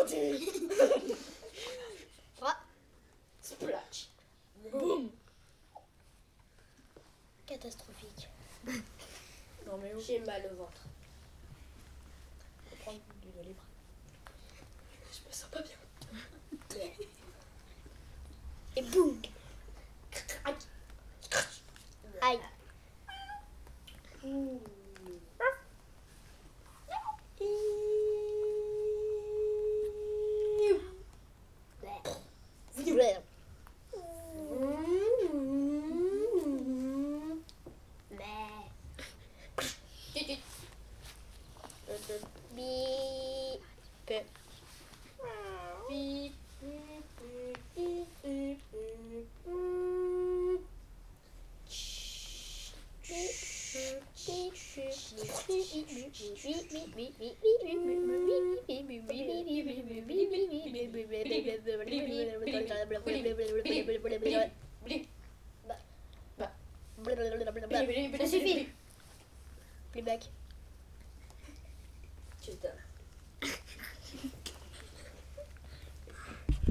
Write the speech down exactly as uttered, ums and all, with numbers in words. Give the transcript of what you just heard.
côté. Ah. Splash. Boum. Catastrophique. Non mais J'ai mal au ventre. faut prendre du de libre. Je me sens pas bien. Et boum. Aïe. Ouh. Ouais. Bip. Beep. Ça suffit. Playback. Putain.